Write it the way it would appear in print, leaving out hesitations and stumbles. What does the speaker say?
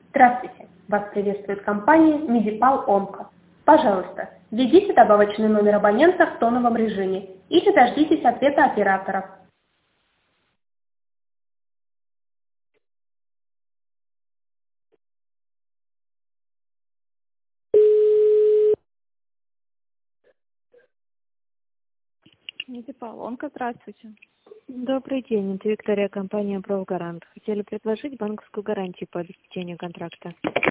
Здравствуйте! Вас приветствует компания Medipal Onco. Пожалуйста, введите добавочный номер абонента в тоновом режиме или дождитесь ответа оператора. Медипал Онко, здравствуйте. Добрый день, это Виктория, компания «Профгарант». Хотели предложить банковскую гарантию по обеспечению контракта.